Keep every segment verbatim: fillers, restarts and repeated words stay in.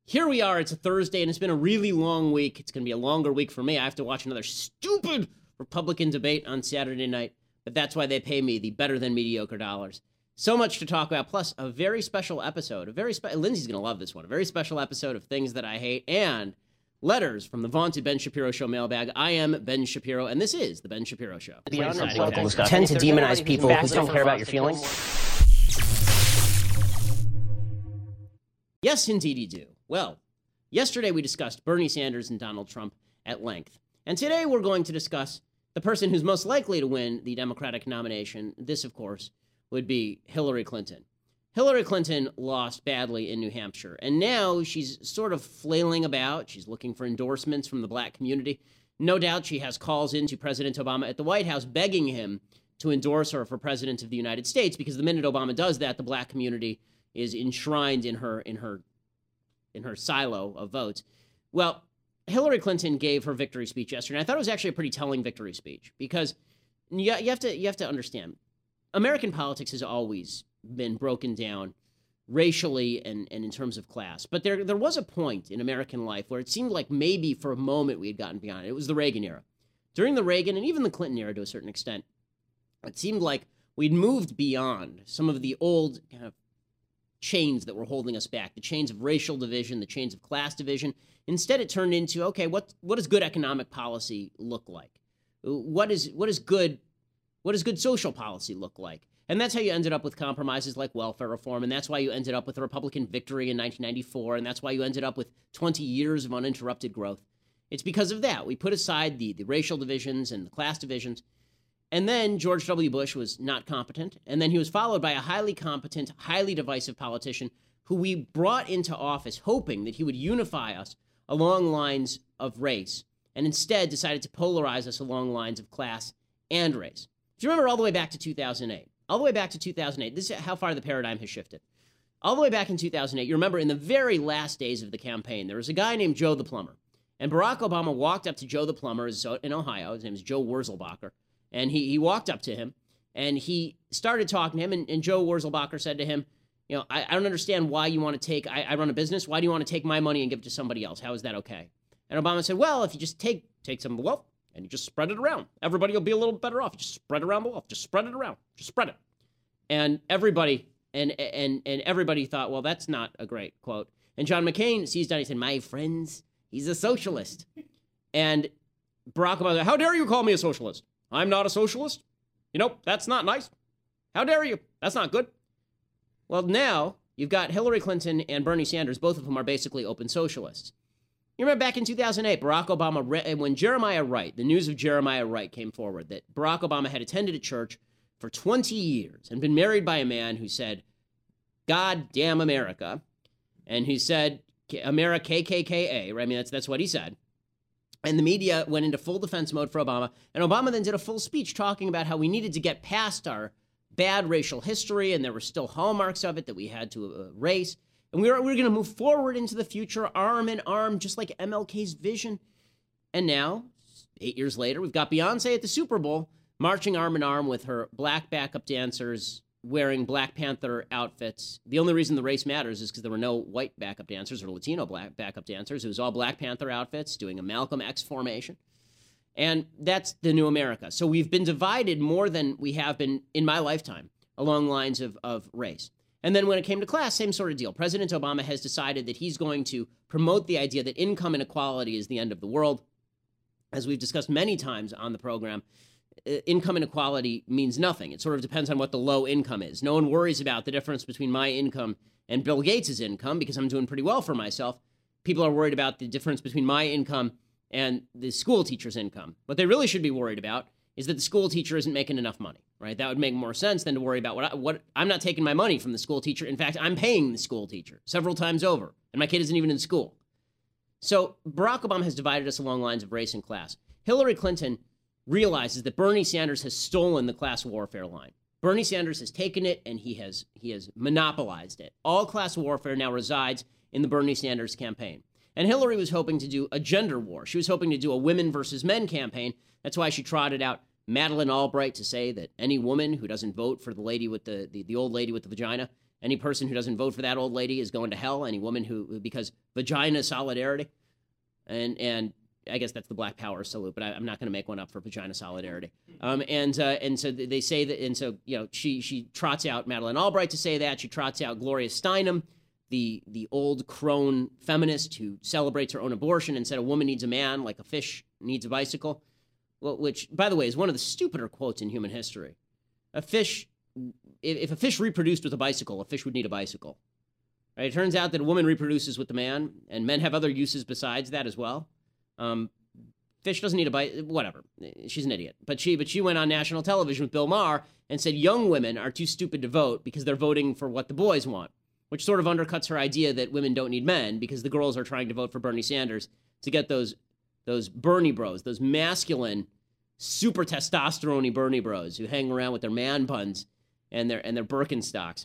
here we are. It's a Thursday, and it's been a really long week. It's going to be a longer week for me. I have to watch another stupid Republican debate on Saturday night, but that's why they pay me the better than mediocre dollars. So much to talk about, plus a very special episode. A very spe- Lindsay's going to love this one. A very special episode of Things That I Hate, and letters from the vaunted Ben Shapiro Show mailbag. I am Ben Shapiro, and this is the Ben Shapiro Show. Tend to demonize people who don't care about your feelings. Yes, indeed you do. Well, yesterday we discussed Bernie Sanders and Donald Trump at length. And today we're going to discuss the person who's most likely to win the Democratic nomination. This, of course, would be Hillary Clinton. Hillary Clinton lost badly in New Hampshire, and now she's sort of flailing about. She's looking for endorsements from the black community. No doubt she has calls into President Obama at the White House begging him to endorse her for president of the United States, because the minute Obama does that, the black community is enshrined in her in her in her silo of votes. Well, Hillary Clinton gave her victory speech yesterday. And I thought it was actually a pretty telling victory speech, because you, you have to you have to understand, American politics has always been broken down racially and, and in terms of class. But there there was a point in American life where it seemed like maybe for a moment we had gotten beyond it. It was the Reagan era. During the Reagan and even the Clinton era to a certain extent, it seemed like we'd moved beyond some of the old kind of chains that were holding us back, the chains of racial division, the chains of class division. Instead, it turned into, okay, what what does good economic policy look like? What is what is good what does good social policy look like? And that's how you ended up with compromises like welfare reform, and that's why you ended up with a Republican victory in nineteen ninety-four, and that's why you ended up with twenty years of uninterrupted growth. It's because of that. We put aside the, the racial divisions and the class divisions, and then George W. Bush was not competent, and then he was followed by a highly competent, highly divisive politician who we brought into office hoping that he would unify us along lines of race, and instead decided to polarize us along lines of class and race. If you remember all the way back to two thousand eight, all the way back to two thousand eight, this is how far the paradigm has shifted. All the way back in two thousand eight, you remember in the very last days of the campaign, there was a guy named Joe the Plumber, and Barack Obama walked up to Joe the Plumber in Ohio. His name is Joe Wurzelbacher. And he, he walked up to him, and he started talking to him, and, and Joe Wurzelbacher said to him, you know, I, I don't understand why you want to take, I, I run a business, why do you want to take my money and give it to somebody else? How is that okay? And Obama said, well, if you just take take some of the wealth, and you just spread it around, everybody will be a little better off. You just spread around the wealth, just spread it around, just spread it. And everybody, and and and everybody thought, well, that's not a great quote. And John McCain seized on it, he said, my friends, he's a socialist. And Barack Obama said, how dare you call me a socialist? I'm not a socialist. You know, that's not nice. How dare you? That's not good. Well, now you've got Hillary Clinton and Bernie Sanders, both of whom are basically open socialists. You remember back in two thousand eight, Barack Obama, re- when Jeremiah Wright, the news of Jeremiah Wright came forward, that Barack Obama had attended a church for twenty years and been married by a man who said, God damn America, and who said, America K K K A, right? I mean, that's, that's what he said. And the media went into full defense mode for Obama. And Obama then did a full speech talking about how we needed to get past our bad racial history, and there were still hallmarks of it that we had to erase. And we were, we were going to move forward into the future, arm in arm, just like M L K's vision. And now, eight years later, we've got Beyonce at the Super Bowl, marching arm in arm with her black backup dancers, wearing Black Panther outfits. The only reason the race matters is because there were no white backup dancers or Latino black backup dancers. It was all Black Panther outfits doing a Malcolm X formation. And that's the new America. So we've been divided more than we have been in my lifetime along lines of, of race. And then when it came to class, same sort of deal. President Obama has decided that he's going to promote the idea that income inequality is the end of the world. As we've discussed many times on the program, income inequality means nothing. It sort of depends on what the low income is. No one worries about the difference between my income and Bill Gates' income because I'm doing pretty well for myself. People are worried about the difference between my income and the school teacher's income. What they really should be worried about is that the school teacher isn't making enough money, right? That would make more sense than to worry about what, I, what I'm not taking my money from the school teacher. In fact, I'm paying the school teacher several times over, and my kid isn't even in school. So Barack Obama has divided us along lines of race and class. Hillary Clinton realizes that Bernie Sanders has stolen the class warfare line. Bernie Sanders has taken it and he has he has monopolized it. All class warfare now resides in the Bernie Sanders campaign. And Hillary was hoping to do a gender war. She was hoping to do a women versus men campaign. That's why she trotted out Madeleine Albright to say that any woman who doesn't vote for the lady with the, the, the old lady with the vagina Any person who doesn't vote for that old lady is going to hell. Any woman who, because vagina solidarity. And and I guess that's the Black Power salute, but I, I'm not going to make one up for vagina solidarity. Um, and uh, and so they say that, and so, you know, she she trots out Madeleine Albright to say that. She trots out Gloria Steinem, the the old crone feminist who celebrates her own abortion and said a woman needs a man like a fish needs a bicycle. Well, which, by the way, is one of the stupider quotes in human history. A fish, if a fish reproduced with a bicycle, a fish would need a bicycle. Right? It turns out that a woman reproduces with the man, and men have other uses besides that as well. Um, fish doesn't need a bike, whatever. She's an idiot. But she, but she went on national television with Bill Maher and said young women are too stupid to vote because they're voting for what the boys want, which sort of undercuts her idea that women don't need men because the girls are trying to vote for Bernie Sanders to get those those Bernie bros, those masculine, super testosterone-y Bernie bros who hang around with their man buns and their and their Birkenstocks.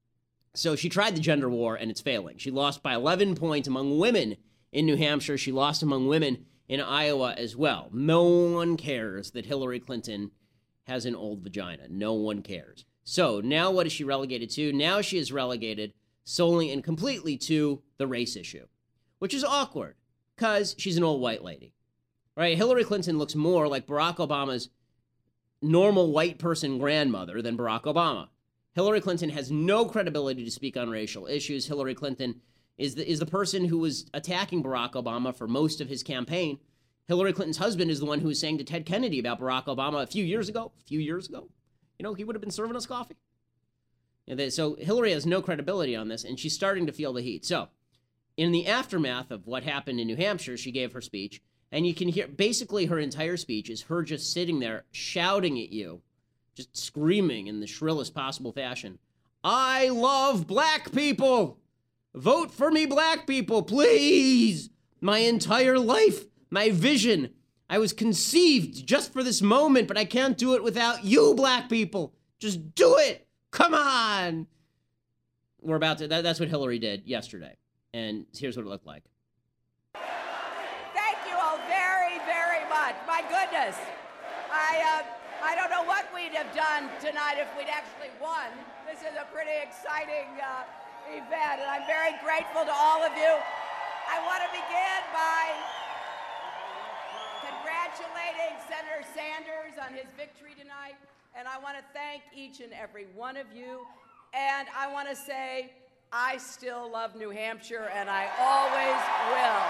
So she tried the gender war, and it's failing. She lost by eleven points among women in New Hampshire. She lost among women in Iowa as well. No one cares that Hillary Clinton has an old vagina. No one cares. So now what is she relegated to? Now she is relegated solely and completely to the race issue, which is awkward because she's an old white lady. Right? Hillary Clinton looks more like Barack Obama's normal white person grandmother than Barack Obama. Hillary Clinton has no credibility to speak on racial issues. Hillary Clinton is the, is the person who was attacking Barack Obama for most of his campaign. Hillary Clinton's husband is the one who was saying to Ted Kennedy about Barack Obama a few years ago, a few years ago, you know, he would have been serving us coffee. And they, so Hillary has no credibility on this, and she's starting to feel the heat. So in the aftermath of what happened in New Hampshire, she gave her speech. And you can hear basically her entire speech is her just sitting there shouting at you, just screaming in the shrillest possible fashion. I love black people. Vote for me, black people, please. My entire life, my vision. I was conceived just for this moment, but I can't do it without you, black people. Just do it. Come on. We're about to, that, that's what Hillary did yesterday. And here's what it looked like. My goodness, I uh, I don't know what we'd have done tonight if we'd actually won. This is a pretty exciting uh, event, and I'm very grateful to all of you. I want to begin by congratulating Senator Sanders on his victory tonight, and I want to thank each and every one of you. And I want to say I still love New Hampshire, and I always will.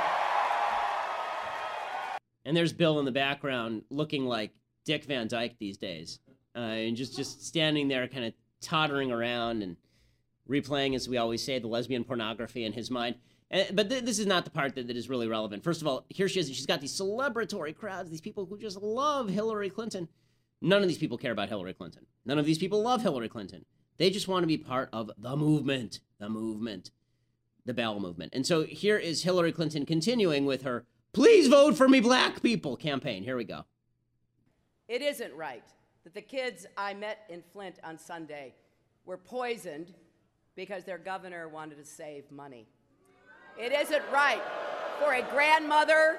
And there's Bill in the background looking like Dick Van Dyke these days. Uh, and just, just standing there kind of tottering around and replaying, as we always say, the lesbian pornography in his mind. And, but th- this is not the part that, that is really relevant. First of all, here she is. She's got these celebratory crowds, these people who just love Hillary Clinton. None of these people care about Hillary Clinton. None of these people love Hillary Clinton. They just want to be part of the movement, the movement, the bowel movement. And so here is Hillary Clinton continuing with her "Please vote for me, black people" campaign. Here we go. It isn't right that the kids I met in Flint on Sunday were poisoned because their governor wanted to save money. It isn't right for a grandmother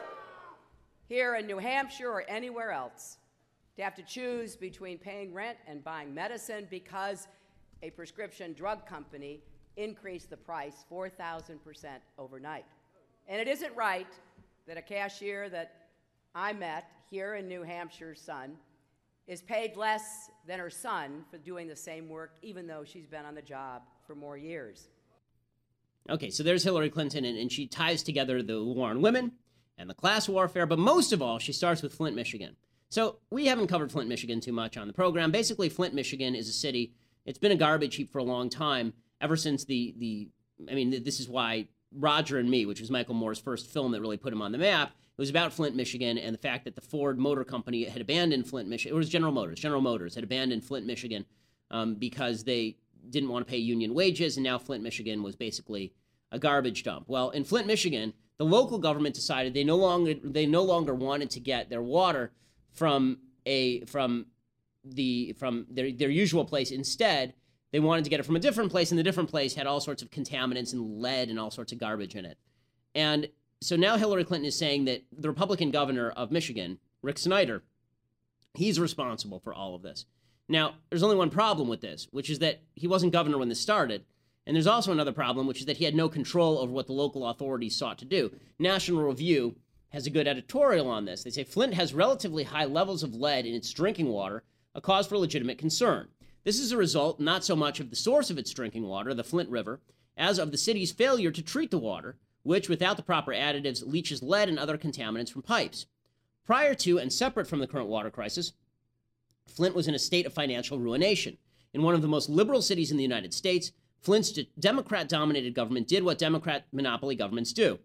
here in New Hampshire or anywhere else to have to choose between paying rent and buying medicine because a prescription drug company increased the price four thousand percent overnight. And it isn't right that a cashier that I met here in New Hampshire's son is paid less than her son for doing the same work, even though she's been on the job for more years. Okay, so there's Hillary Clinton, and, and she ties together the war on women and the class warfare, but most of all, she starts with Flint, Michigan. So we haven't covered Flint, Michigan too much on the program. Basically, Flint, Michigan is a city, it's been a garbage heap for a long time, ever since the, the I mean, this is why Roger and Me, which was Michael Moore's first film that really put him on the map, it was about Flint, Michigan, and the fact that the Ford Motor Company had abandoned Flint, Michigan. It was General Motors. General Motors had abandoned Flint, Michigan um, because they didn't want to pay union wages, and now Flint, Michigan was basically a garbage dump. Well, in Flint, Michigan, the local government decided they no longer they no longer wanted to get their water from a from the from their their usual place. Instead, they wanted to get it from a different place, and the different place had all sorts of contaminants and lead and all sorts of garbage in it. And so now Hillary Clinton is saying that the Republican governor of Michigan, Rick Snyder, he's responsible for all of this. Now, there's only one problem with this, which is that he wasn't governor when this started, And there's also another problem, which is that he had no control over what the local authorities sought to do. National Review has a good editorial on this. They say Flint has relatively high levels of lead in its drinking water, a cause for legitimate concern. This is a result not so much of the source of its drinking water, the Flint River, as of the city's failure to treat the water, which, without the proper additives, leaches lead and other contaminants from pipes. Prior to and separate from the current water crisis, Flint was in a state of financial ruination. In one of the most liberal cities in the United States, Flint's Democrat-dominated government did what Democrat monopoly governments do.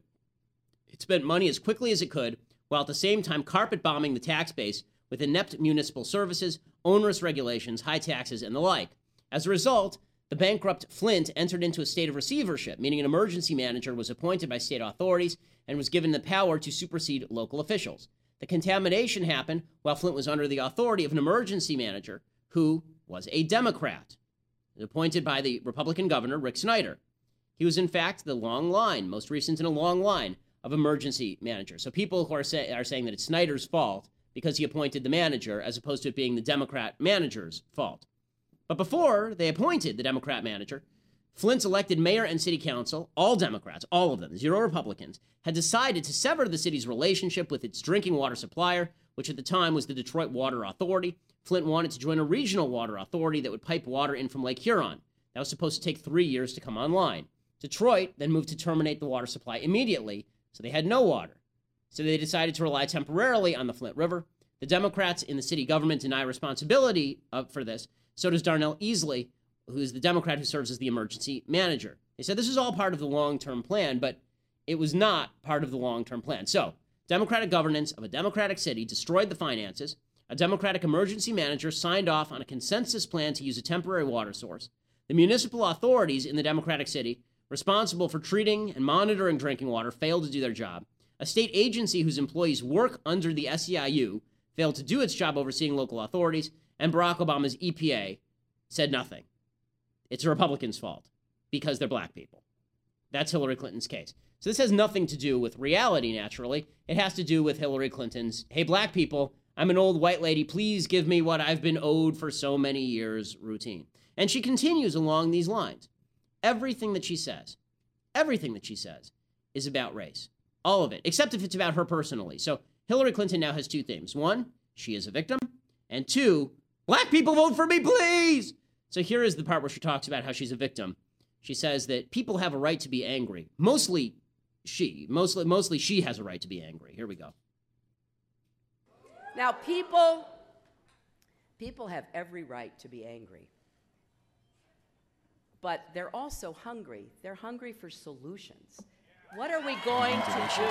It spent money as quickly as it could, while at the same time carpet-bombing the tax base with inept municipal services, onerous regulations, high taxes, and the like. As a result, the bankrupt Flint entered into a state of receivership, meaning an emergency manager was appointed by state authorities and was given the power to supersede local officials. The contamination happened while Flint was under the authority of an emergency manager who was a Democrat, appointed by the Republican governor, Rick Snyder. He was, in fact, the long line, most recent in a long line of emergency managers. So people who are, say, are saying that it's Snyder's fault because he appointed the manager, as opposed to it being the Democrat manager's fault. But before they appointed the Democrat manager, Flint's elected mayor and city council, all Democrats, all of them, zero Republicans, had decided to sever the city's relationship with its drinking water supplier, which at the time was the Detroit Water Authority. Flint wanted to join a regional water authority that would pipe water in from Lake Huron. That was supposed to take three years to come online. Detroit then moved to terminate the water supply immediately, so they had no water. So they decided to rely temporarily on the Flint River. The Democrats in the city government deny responsibility uh, for this. So does Darnell Easley, who's the Democrat who serves as the emergency manager. They said this is all part of the long-term plan, but it was not part of the long-term plan. So, Democratic governance of a Democratic city destroyed the finances. A Democratic emergency manager signed off on a consensus plan to use a temporary water source. The municipal authorities in the Democratic city responsible for treating and monitoring drinking water failed to do their job. A state agency whose employees work under the S E I U failed to do its job overseeing local authorities, and Barack Obama's E P A said nothing. It's a Republican's fault because they're black people. That's Hillary Clinton's case. So this has nothing to do with reality, naturally. It has to do with Hillary Clinton's, hey, black people, I'm an old white lady, please give me what I've been owed for so many years routine. And she continues along these lines. Everything that she says, everything that she says is about race. All of it, except if it's about her personally. So Hillary Clinton now has two themes. One, she is a victim. And two, black people vote for me, please. So here is the part where she talks about how she's a victim. She says that people have a right to be angry. Mostly she. Mostly, mostly she has a right to be angry. Here we go. Now, people, people have every right to be angry. But they're also hungry. They're hungry for solutions. What are we going to do?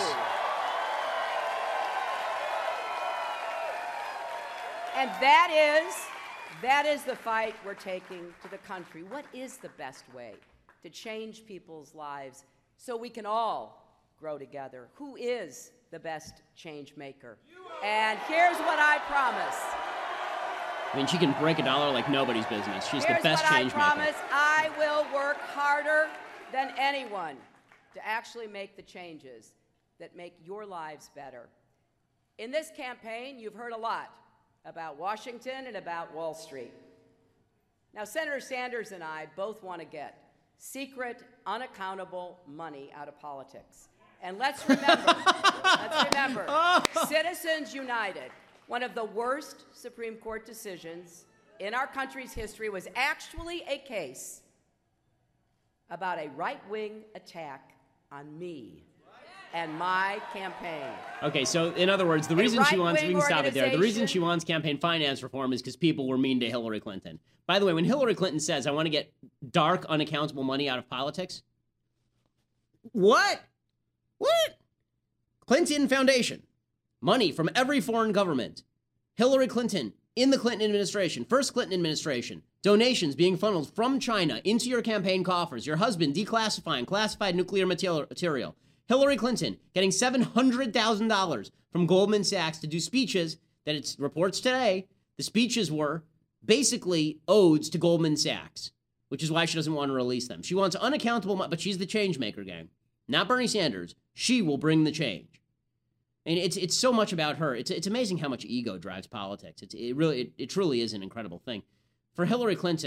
And that is, that is the fight we're taking to the country. What is the best way to change people's lives so we can all grow together? Who is the best change maker? And here's what I promise. I mean, she can break a dollar like nobody's business. She's Here's the best what change I promise. maker. I will work harder than anyone to actually make the changes that make your lives better. In this campaign, you've heard a lot about Washington and about Wall Street. Now, Senator Sanders and I both want to get secret, unaccountable money out of politics. And let's remember, let's remember, Citizens United, one of the worst Supreme Court decisions in our country's history, was actually a case about a right-wing attack on me and my campaign. Okay, so in other words, the reason she wants, we can stop it there. The reason she wants campaign finance reform is because people were mean to Hillary Clinton. By the way, when Hillary Clinton says, I want to get dark, unaccountable money out of politics, what? What? Clinton Foundation. Money from every foreign government. Hillary Clinton in the Clinton administration, first Clinton administration, donations being funneled from China into your campaign coffers, your husband declassifying classified nuclear material. Hillary Clinton getting seven hundred thousand dollars from Goldman Sachs to do speeches that it reports today. The speeches were basically odes to Goldman Sachs, which is why she doesn't want to release them. She wants unaccountable money, but she's the change maker, gang. Not Bernie Sanders. She will bring the change. And it's it's so much about her. It's it's amazing how much ego drives politics. It's, it really, it, it truly is an incredible thing. For Hillary Clinton,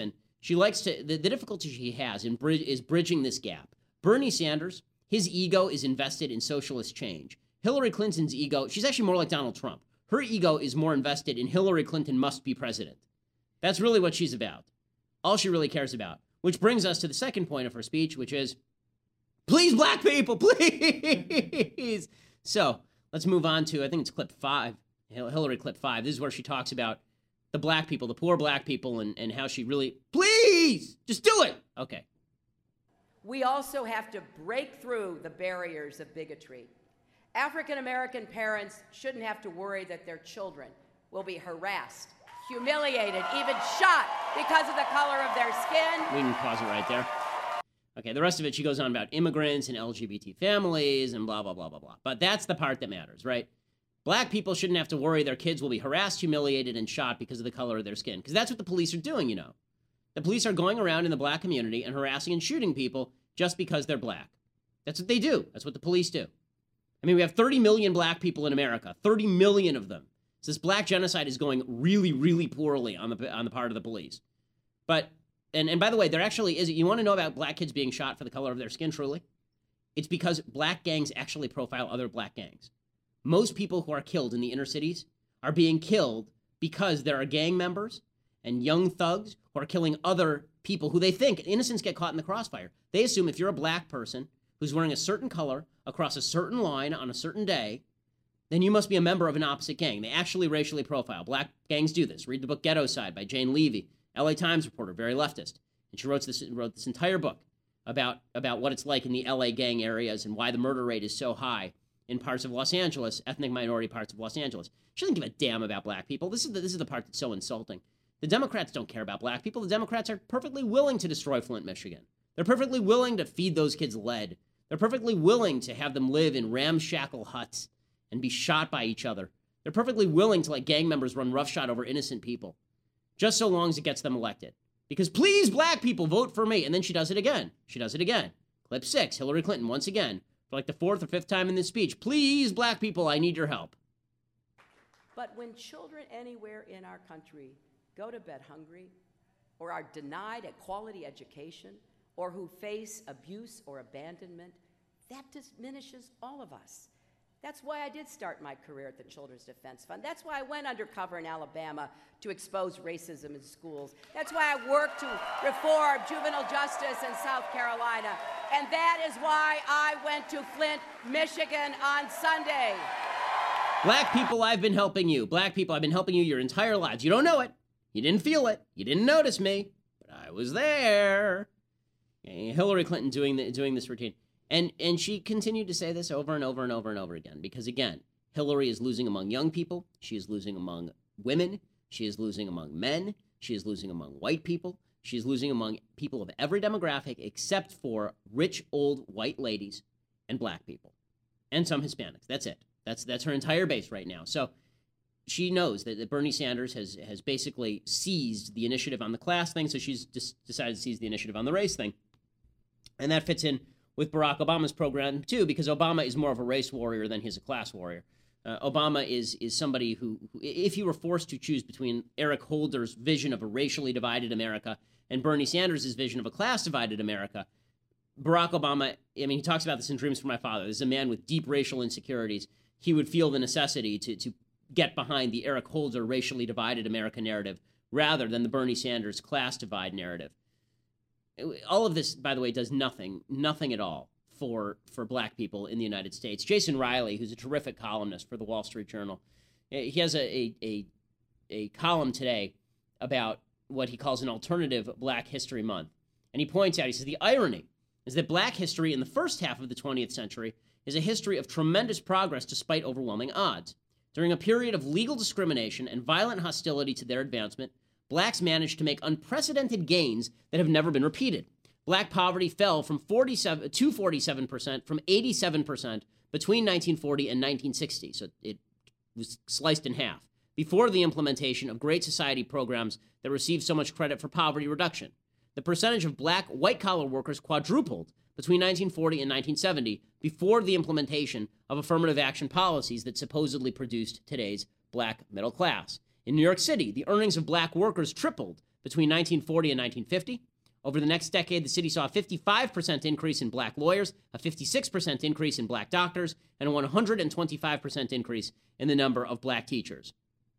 She likes to, the, the difficulty she has in bridge, is bridging this gap. Bernie Sanders, his ego is invested in socialist change. Hillary Clinton's ego, she's actually more like Donald Trump. Her ego is more invested in Hillary Clinton must be president. That's really what she's about. All she really cares about. Which brings us to the second point of her speech, which is, please, black people, please. So let's move on to, I think it's clip five, Hillary clip five. This is where she talks about the black people, the poor black people, and, and how she really, please, just do it. Okay. We also have to break through the barriers of bigotry. African American parents shouldn't have to worry that their children will be harassed, humiliated, even shot because of the color of their skin. We can pause it right there. Okay, the rest of it, she goes on about immigrants and L G B T families and blah, blah, blah, blah, blah. But that's the part that matters, right? Black people shouldn't have to worry their kids will be harassed, humiliated, and shot because of the color of their skin. Because that's what the police are doing, you know. The police are going around in the black community and harassing and shooting people just because they're black. That's what they do. That's what the police do. I mean, we have thirty million black people in America, thirty million of them. So this black genocide is going really, really poorly on the on the part of the police. But, and, and by the way, there actually is, you want to know about black kids being shot for the color of their skin, truly? It's because black gangs actually profile other black gangs. Most people who are killed in the inner cities are being killed because there are gang members and young thugs who are killing other people who they think, innocents get caught in the crossfire. They assume if you're a black person who's wearing a certain color across a certain line on a certain day, then you must be a member of an opposite gang. They actually racially profile. Black gangs do this. Read the book Ghetto Side by Jane Levy, L A Times reporter, very leftist. And she wrote this, wrote this entire book about, about what it's like in the L A gang areas and why the murder rate is so high in parts of Los Angeles, ethnic minority parts of Los Angeles. She doesn't give a damn about black people. This is the, this is the part that's so insulting. The Democrats don't care about black people. The Democrats are perfectly willing to destroy Flint, Michigan. They're perfectly willing to feed those kids lead. They're perfectly willing to have them live in ramshackle huts and be shot by each other. They're perfectly willing to let gang members run roughshod over innocent people, just so long as it gets them elected. Because please, black people, vote for me. And then she does it again. She does it again. Clip six, Hillary Clinton, once again, for like the fourth or fifth time in this speech. Please, black people, I need your help. But when children anywhere in our country go to bed hungry, or are denied a quality education, or who face abuse or abandonment, that diminishes all of us. That's why I did start my career at the Children's Defense Fund. That's why I went undercover in Alabama to expose racism in schools. That's why I worked to reform juvenile justice in South Carolina. And that is why I went to Flint, Michigan on Sunday. Black people, I've been helping you. Black people, I've been helping you your entire lives. You don't know it. You didn't feel it. You didn't notice me. But I was there. Hillary Clinton doing the, doing this routine. And and she continued to say this over and over and over and over again. Because, again, Hillary is losing among young people. She is losing among women. She is losing among men. She is losing among white people. She is losing among people of every demographic except for rich, old, white ladies and black people. And some Hispanics. That's it. That's that's her entire base right now. So she knows that, that Bernie Sanders has, has basically seized the initiative on the class thing. So she's just decided to seize the initiative on the race thing. And that fits in with Barack Obama's program, too, because Obama is more of a race warrior than he's a class warrior. Uh, Obama is is somebody who, who, if you were forced to choose between Eric Holder's vision of a racially divided America and Bernie Sanders' vision of a class-divided America, Barack Obama, I mean, he talks about this in Dreams from My Father. This is a man with deep racial insecurities. He would feel the necessity to, to get behind the Eric Holder racially divided America narrative rather than the Bernie Sanders class divide narrative. All of this, by the way, does nothing, nothing at all for for black people in the United States. Jason Riley, who's a terrific columnist for the Wall Street Journal, he has a a, a, a column today about what he calls an alternative Black History Month. And he points out, he says, the irony is that black history in the first half of the twentieth century is a history of tremendous progress despite overwhelming odds. During a period of legal discrimination and violent hostility to their advancement, blacks managed to make unprecedented gains that have never been repeated. Black poverty fell from forty-seven to forty-seven percent from eighty-seven percent between nineteen forty and nineteen sixty, so it was sliced in half, before the implementation of Great Society programs that received so much credit for poverty reduction. The percentage of black white-collar workers quadrupled between nineteen forty and nineteen seventy before the implementation of affirmative action policies that supposedly produced today's black middle class. In New York City, the earnings of black workers tripled between nineteen forty and nineteen fifty. Over the next decade, the city saw a fifty-five percent increase in black lawyers, a fifty-six percent increase in black doctors, and a one hundred twenty-five percent increase in the number of black teachers.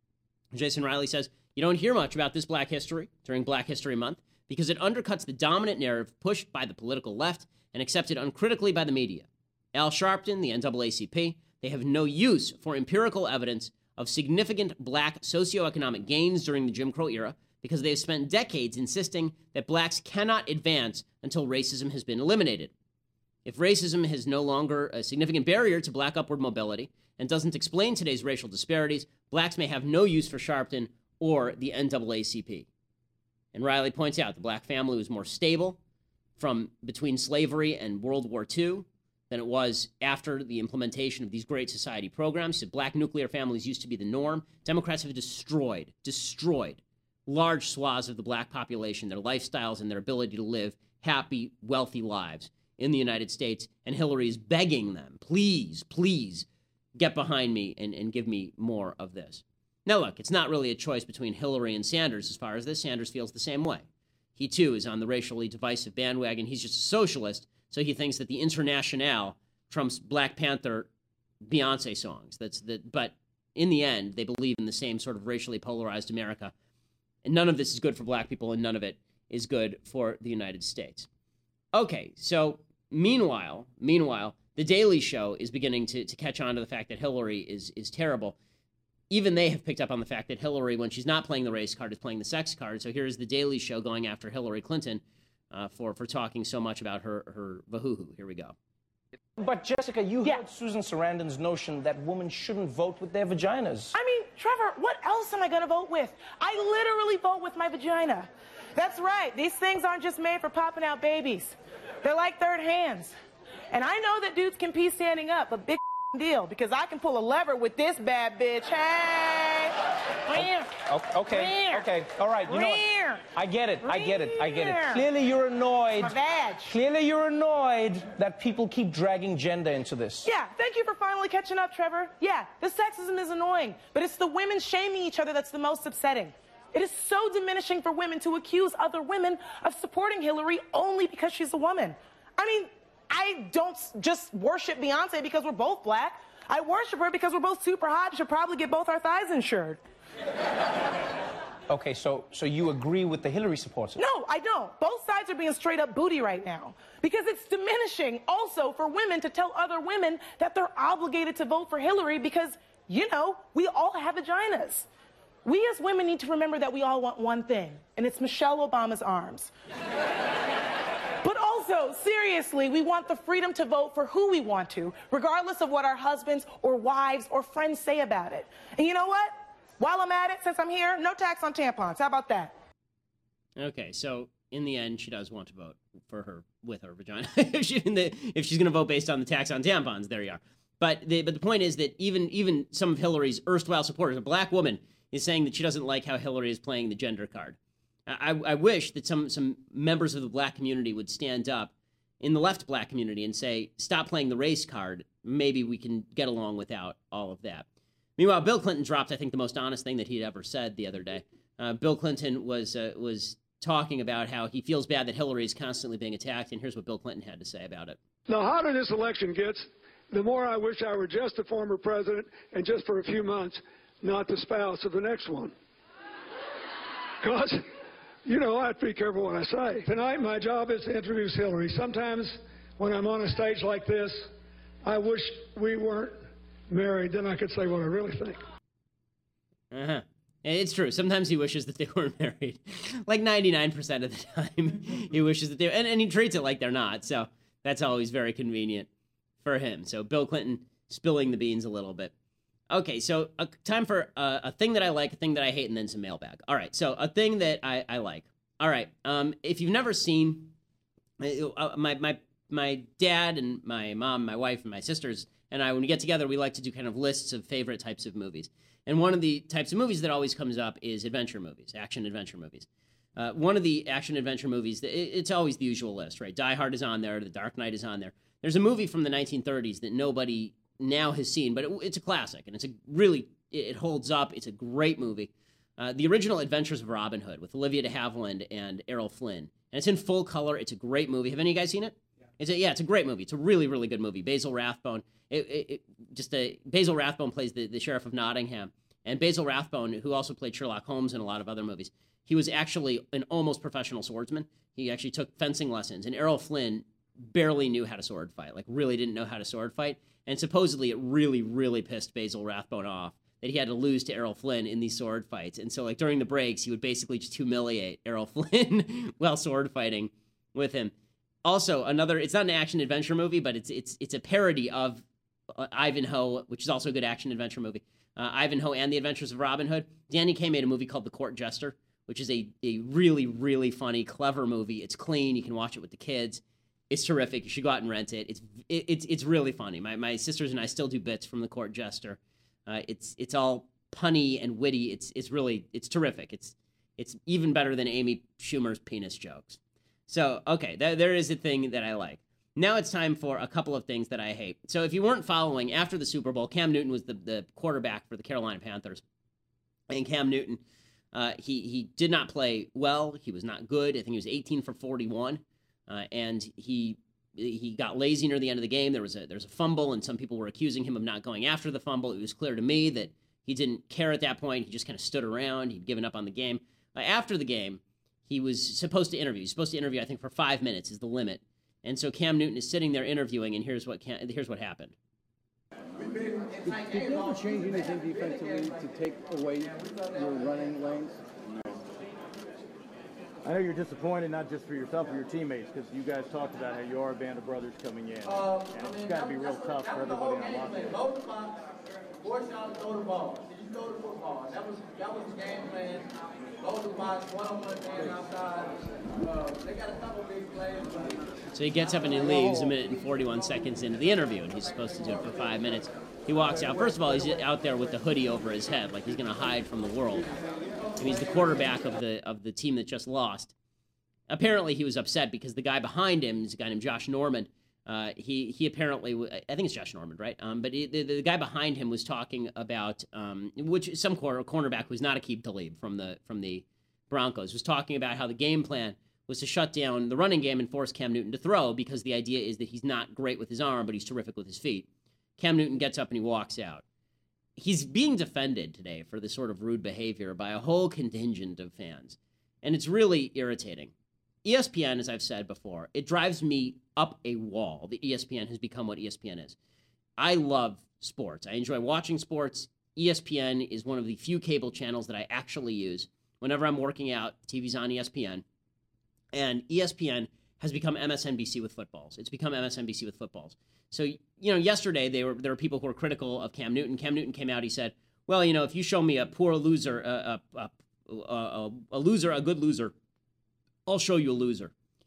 Jason Riley says, you don't hear much about this black history during Black History Month because it undercuts the dominant narrative pushed by the political left and accepted uncritically by the media. Al Sharpton, the N double A C P, they have no use for empirical evidence of significant black socioeconomic gains during the Jim Crow era because they have spent decades insisting that blacks cannot advance until racism has been eliminated. If racism is no longer a significant barrier to black upward mobility and doesn't explain today's racial disparities, blacks may have no use for Sharpton or the N double A C P. And Riley points out the black family was more stable from between slavery and World War Two than it was after the implementation of these Great Society programs. So black nuclear families used to be the norm. Democrats have destroyed, destroyed large swaths of the black population, their lifestyles, and their ability to live happy, wealthy lives in the United States. And Hillary is begging them, please, please get behind me and, and give me more of this. Now, look, it's not really a choice between Hillary and Sanders as far as this. Sanders feels the same way. He, too, is on the racially divisive bandwagon. He's just a socialist, so he thinks that the Internationale trumps Black Panther Beyonce songs. That's the, but in the end, they believe in the same sort of racially polarized America. And none of this is good for black people, and none of it is good for the United States. Okay, so meanwhile, meanwhile, The Daily Show is beginning to, to catch on to the fact that Hillary is is terrible. Even they have picked up on the fact that Hillary, when she's not playing the race card, is playing the sex card. So here's The Daily Show going after Hillary Clinton uh, for, for talking so much about her, her vahoo-hoo. Here we go. But, Jessica, you Yeah. heard Susan Sarandon's notion that women shouldn't vote with their vaginas. I mean, Trevor, what else am I going to vote with? I literally vote with my vagina. That's right. These things aren't just made for popping out babies. They're like third hands. And I know that dudes can pee standing up, but big deal, because I can pull a lever with this bad bitch. Hey! Rear. Okay, okay, Rear. okay, all right. You know what? Rear. I get it, I get it, I get it. Rear. Clearly you're annoyed. My vag. Clearly you're annoyed that people keep dragging gender into this. Yeah, thank you for finally catching up, Trevor. Yeah, the sexism is annoying, but it's the women shaming each other that's the most upsetting. It is so diminishing for women to accuse other women of supporting Hillary only because she's a woman. I mean, I don't just worship Beyonce because we're both black. I worship her because we're both super hot and should probably get both our thighs insured. Okay, so so you agree with the Hillary supporters? No, I don't. Both sides are being straight up booty right now. Because it's diminishing also for women to tell other women that they're obligated to vote for Hillary because, you know, we all have vaginas. We as women need to remember that we all want one thing, and it's Michelle Obama's arms. But also, seriously, we want the freedom to vote for who we want to, regardless of what our husbands or wives or friends say about it. And you know what? While I'm at it, since I'm here, no tax on tampons. How about that? Okay, so in the end, she does want to vote for her with her vagina. if, she, the, if she's going to vote based on the tax on tampons, there you are. But the, but the point is that even, even some of Hillary's erstwhile supporters, a black woman, is saying that she doesn't like how Hillary is playing the gender card. I, I wish that some, some members of the black community would stand up in the left black community and say, stop playing the race card. Maybe we can get along without all of that. Meanwhile, Bill Clinton dropped, I think, the most honest thing that he'd ever said the other day. Uh, Bill Clinton was uh, was talking about how he feels bad that Hillary is constantly being attacked, and here's what Bill Clinton had to say about it. The hotter this election gets, the more I wish I were just a former president and just for a few months, not the spouse of the next one. Because, you know, I have to be careful what I say. Tonight, my job is to introduce Hillary. Sometimes when I'm on a stage like this, I wish we weren't married, then I could say what I really think. Uh-huh. It's true. Sometimes he wishes that they weren't married. Like ninety-nine percent of the time, he wishes that they were. And, and he treats it like they're not, so that's always very convenient for him. So Bill Clinton spilling the beans a little bit. Okay, so uh, time for uh, a thing that I like, a thing that I hate, and then some mailbag. All right, so a thing that I, I like. All right, um, if you've never seen, uh, my, my, my dad and my mom, my wife, and my sisters and I, when we get together, we like to do kind of lists of favorite types of movies. And one of the types of movies that always comes up is adventure movies, action-adventure movies. Uh, one of the action-adventure movies, it, it's always the usual list, right? Die Hard is on there, The Dark Knight is on there. There's a movie from the nineteen thirties that nobody now has seen, but it, it's a classic, and it's a really, it, it holds up. It's a great movie. uh, the original Adventures of Robin Hood with Olivia de Havilland and Errol Flynn. And it's in full color. It's a great movie. Have any of you guys seen it? Yeah. It's a, yeah, it's a great movie. It's a really, really good movie. Basil Rathbone. It, it, it, just a, Basil Rathbone plays the, the Sheriff of Nottingham. And Basil Rathbone, who also played Sherlock Holmes and a lot of other movies, he was actually an almost professional swordsman. He actually took fencing lessons. And Errol Flynn barely knew how to sword fight, like really didn't know how to sword fight. And supposedly it really, really pissed Basil Rathbone off that he had to lose to Errol Flynn in these sword fights. And so like during the breaks, he would basically just humiliate Errol Flynn while sword fighting with him. Also, another, it's not an action adventure movie, but it's it's it's a parody of uh, Ivanhoe, which is also a good action adventure movie. Uh, Ivanhoe and the Adventures of Robin Hood. Danny Kaye made a movie called The Court Jester, which is a, a really, really funny, clever movie. It's clean. You can watch it with the kids. It's terrific. You should go out and rent it. It's it, it's it's really funny. My my sisters and I still do bits from The Court Jester. Uh, it's it's all punny and witty. It's it's really it's terrific. It's it's even better than Amy Schumer's penis jokes. So okay, th- there is a thing that I like. Now it's time for a couple of things that I hate. So if you weren't following, after the Super Bowl, Cam Newton was the, the quarterback for the Carolina Panthers, and Cam Newton uh, he he did not play well. He was not good. I think he was eighteen for forty-one, uh, and he. He got lazy near the end of the game. There was a there's a fumble, and some people were accusing him of not going after the fumble. It was clear to me that he didn't care at that point. He just kind of stood around. He'd given up on the game. Uh, after the game, he was supposed to interview. He's supposed to interview, I think, for five minutes is the limit. And so Cam Newton is sitting there interviewing, and here's what Cam, here's what happened. Did, did you ever change anything defensively to take away your running lanes? I know you're disappointed, not just for yourself, but your teammates, because you guys talked about how you are a band of brothers coming in, um, and it's got to be real tough for everybody on lock in. Go to the box, force y'all to throw the ball. See, you throw the football. That was that was the game plan. Go to the box, one-on-one man outside. Uh, they got a couple big plays. So he gets up and he leaves a minute and forty-one seconds into the interview, and he's supposed to do it for five minutes. He walks out. First of all, he's out there with the hoodie over his head, like he's going to hide from the world. And he's the quarterback of the of the team that just lost. Apparently, he was upset because the guy behind him is a guy named Josh Norman. Uh, he he apparently, I think it's Josh Norman, right? Um, but he, the, the guy behind him was talking about um, which some corner, cornerback who's not Aqib Talib from the from the Broncos was talking about how the game plan was to shut down the running game and force Cam Newton to throw because the idea is that he's not great with his arm, but he's terrific with his feet. Cam Newton gets up and he walks out. He's being defended today for this sort of rude behavior by a whole contingent of fans, and it's really irritating. E S P N, as I've said before, it drives me up a wall that E S P N has become what E S P N is. I love sports. I enjoy watching sports. E S P N is one of the few cable channels that I actually use. Whenever I'm working out, T V's on E S P N, and E S P N has become M S N B C with footballs. It's become M S N B C with footballs. So, you know, yesterday they were there were people who were critical of Cam Newton. Cam Newton came out. He said, "Well, you know, if you show me a poor loser, a a, a, a, a loser, a good loser, I'll show you a loser."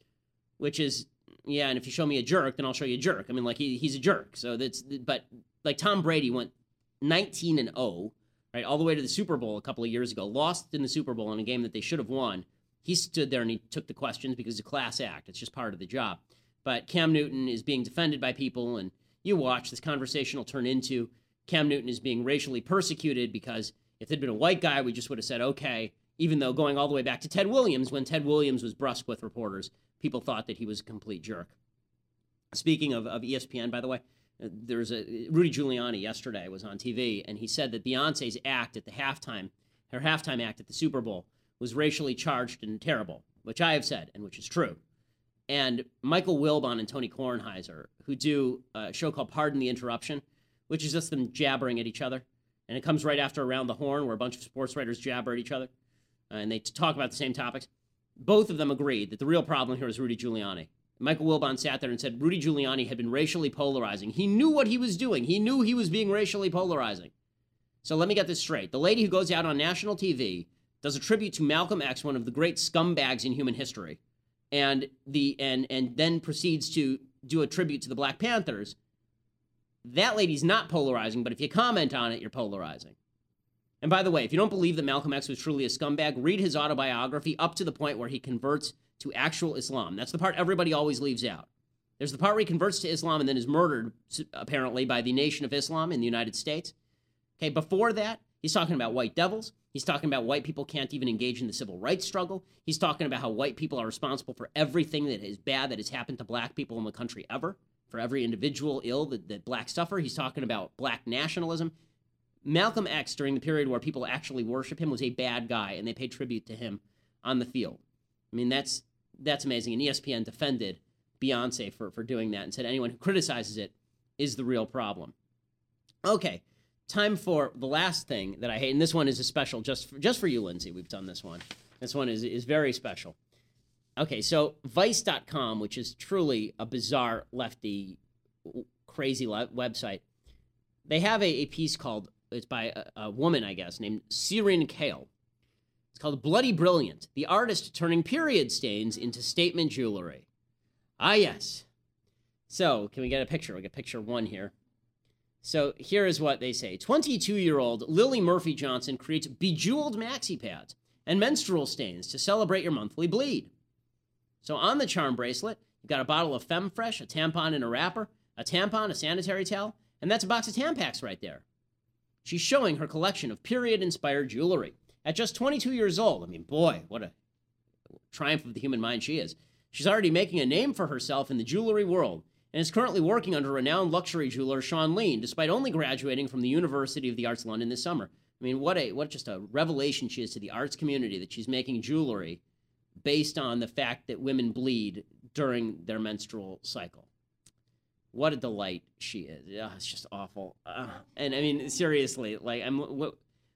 Which is, yeah, and if you show me a jerk, then I'll show you a jerk. I mean, like he he's a jerk. So that's, but like Tom Brady went nineteen and oh, right, all the way to the Super Bowl a couple of years ago, lost in the Super Bowl in a game that they should have won. He stood there and he took the questions because it's a class act. It's just part of the job. But Cam Newton is being defended by people, and you watch, this conversation will turn into Cam Newton is being racially persecuted because if there'd been a white guy, we just would have said, okay, even though going all the way back to Ted Williams, when Ted Williams was brusque with reporters, people thought that he was a complete jerk. Speaking of, of E S P N, by the way, there's a Rudy Giuliani yesterday was on T V, and he said that Beyonce's act at the halftime, her halftime act at the Super Bowl, was racially charged and terrible, which I have said, and which is true. And Michael Wilbon and Tony Kornheiser, who do a show called Pardon the Interruption, which is just them jabbering at each other. And it comes right after Around the Horn, where a bunch of sports writers jabber at each other. Uh, and they talk about the same topics. Both of them agreed that the real problem here is Rudy Giuliani. Michael Wilbon sat there and said Rudy Giuliani had been racially polarizing. He knew what he was doing. He knew he was being racially polarizing. So let me get this straight. The lady who goes out on national T V does a tribute to Malcolm X, one of the great scumbags in human history, and the and and then proceeds to do a tribute to the Black Panthers. That lady's not polarizing, but if you comment on it, you're polarizing. And by the way, if you don't believe that Malcolm X was truly a scumbag, read his autobiography up to the point where he converts to actual Islam. That's the part everybody always leaves out. There's the part where he converts to Islam and then is murdered, apparently, by the Nation of Islam in the United States. Okay, before that, he's talking about white devils. He's talking about white people can't even engage in the civil rights struggle. He's talking about how white people are responsible for everything that is bad that has happened to black people in the country ever, for every individual ill that, that blacks suffer. He's talking about black nationalism. Malcolm X, during the period where people actually worship him, was a bad guy, and they paid tribute to him on the field. I mean, that's that's amazing. And E S P N defended Beyonce for, for doing that and said anyone who criticizes it is the real problem. Okay, time for the last thing that I hate, and this one is a special just for, just for you, Lindsay. We've done this one. This one is, is very special. Okay, so Vice dot com, which is truly a bizarre, lefty, crazy le- website, they have a, a piece called, it's by a, a woman, I guess, named Sirin Kale. It's called Bloody Brilliant, the artist turning period stains into statement jewelry. Ah, yes. So, can we get a picture? We'll get picture one here. So, here is what they say. twenty-two-year-old Lily Murphy Johnson creates bejeweled maxi pads and menstrual stains to celebrate your monthly bleed. So, on the charm bracelet, you've got a bottle of Femfresh, a tampon in a wrapper, a tampon, a sanitary towel, and that's a box of Tampax right there. She's showing her collection of period-inspired jewelry. At just twenty-two years old, I mean, boy, what a triumph of the human mind she is. She's already making a name for herself in the jewelry world, and is currently working under renowned luxury jeweler Sean Lean, despite only graduating from the University of the Arts London this summer. I mean, what a what just a revelation she is to the arts community that she's making jewelry based on the fact that women bleed during their menstrual cycle. What a delight she is. Ugh, it's just awful. Ugh. And I mean, seriously, like, I'm. What,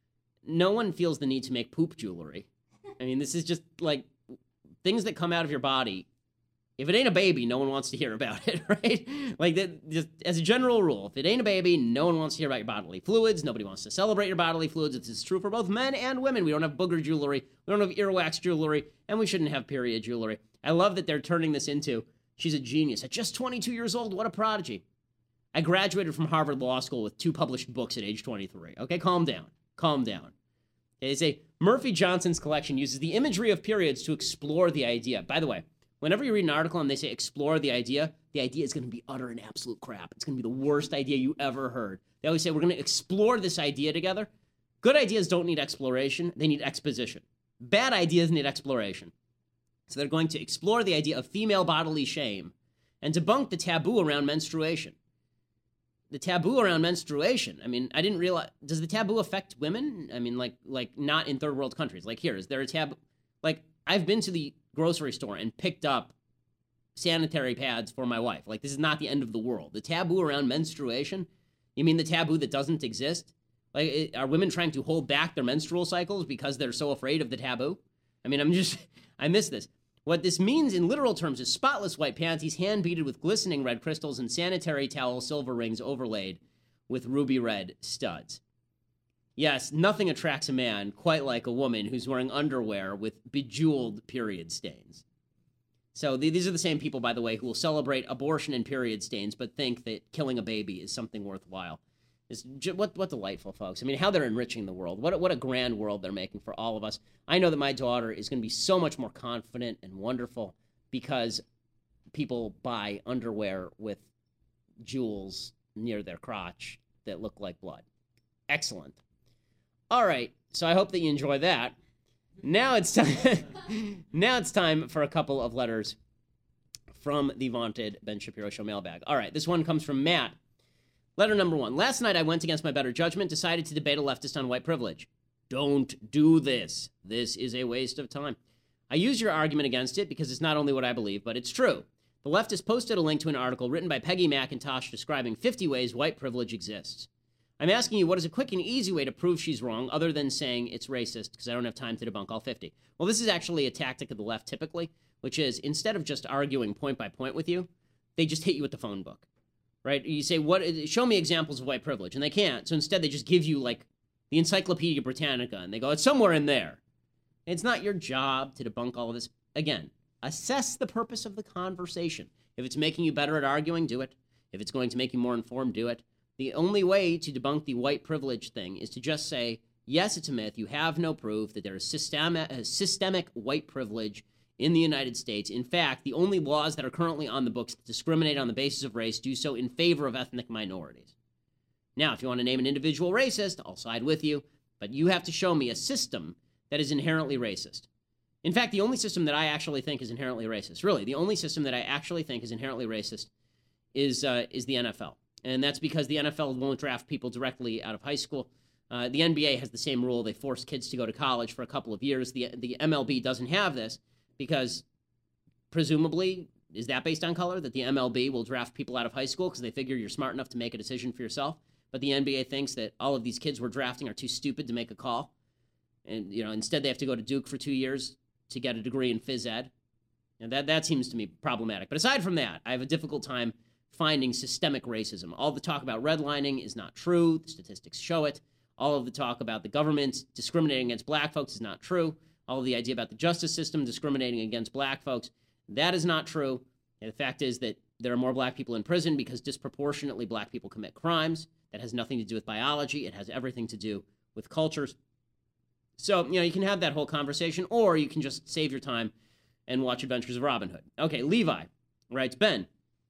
no one feels the need to make poop jewelry. I mean, this is just like things that come out of your body. If it ain't a baby, no one wants to hear about it, right? Like, that, just as a general rule, if it ain't a baby, no one wants to hear about your bodily fluids. Nobody wants to celebrate your bodily fluids. This is true for both men and women. We don't have booger jewelry. We don't have earwax jewelry. And we shouldn't have period jewelry. I love that they're turning this into, she's a genius. At just twenty-two years old, what a prodigy. I graduated from Harvard Law School with two published books at age twenty-three. Okay, calm down. Calm down. They say, Murphy Johnson's collection uses the imagery of periods to explore the idea. By the way, whenever you read an article and they say explore the idea, the idea is going to be utter and absolute crap. It's going to be the worst idea you ever heard. They always say, we're going to explore this idea together. Good ideas don't need exploration. They need exposition. Bad ideas need exploration. So they're going to explore the idea of female bodily shame and debunk the taboo around menstruation. The taboo around menstruation. I mean, I didn't realize, does the taboo affect women? I mean, like, like not in third world countries. Like here, is there a taboo? Like, I've been to the grocery store and picked up sanitary pads for my wife. Like, this is not the end of the world. The taboo around menstruation? You mean the taboo that doesn't exist? Like, it, are women trying to hold back their menstrual cycles because they're so afraid of the taboo? I mean, I'm just, I miss this. What this means in literal terms is spotless white panties hand-beaded with glistening red crystals and sanitary towel silver rings overlaid with ruby red studs. Yes, nothing attracts a man quite like a woman who's wearing underwear with bejeweled period stains. So th- these are the same people, by the way, who will celebrate abortion and period stains but think that killing a baby is something worthwhile. It's j- what, what delightful, folks. I mean, how they're enriching the world. What, what a grand world they're making for all of us. I know that my daughter is going to be so much more confident and wonderful because people buy underwear with jewels near their crotch that look like blood. Excellent. All right, so I hope that you enjoy that. Now it's time. Now it's time for a couple of letters from the vaunted Ben Shapiro Show mailbag. All right, this one comes from Matt. Letter number one. Last night I went against my better judgment, decided to debate a leftist on white privilege. Don't do this. This is a waste of time. I use your argument against it because it's not only what I believe, but it's true. The leftist posted a link to an article written by Peggy McIntosh describing fifty ways white privilege exists. I'm asking you, what is a quick and easy way to prove she's wrong other than saying it's racist because I don't have time to debunk all fifty? Well, this is actually a tactic of the left typically, which is instead of just arguing point by point with you, they just hit you with the phone book, right? You say, "What? Show me examples of white privilege," and they can't. So instead, they just give you like the Encyclopedia Britannica, and they go, "It's somewhere in there." And it's not your job to debunk all of this. Again, assess the purpose of the conversation. If it's making you better at arguing, do it. If it's going to make you more informed, do it. The only way to debunk the white privilege thing is to just say, yes, it's a myth. You have no proof that there is systemic, systemic white privilege in the United States. In fact, the only laws that are currently on the books that discriminate on the basis of race do so in favor of ethnic minorities. Now, if you want to name an individual racist, I'll side with you. But you have to show me a system that is inherently racist. In fact, the only system that I actually think is inherently racist, really, the only system that I actually think is inherently racist is uh, is the N F L. And that's because the N F L won't draft people directly out of high school. Uh, the N B A has the same rule. They force kids to go to college for a couple of years. The, the M L B doesn't have this because presumably, is that based on color, that the M L B will draft people out of high school because they figure you're smart enough to make a decision for yourself? But the N B A thinks that all of these kids we're drafting are too stupid to make a call. And, you know, instead they have to go to Duke for two years to get a degree in phys ed. And that, that seems to me problematic. But aside from that, I have a difficult time finding systemic racism. All the talk about redlining is not true. The statistics show it. All of the talk about the government discriminating against black folks is not true. All of the idea about the justice system discriminating against black folks, that is not true. And the fact is that there are more black people in prison because disproportionately black people commit crimes. That has nothing to do with biology. It has everything to do with cultures. So, you know, you can have that whole conversation, or you can just save your time and watch Adventures of Robin Hood. Okay, Levi writes, Ben,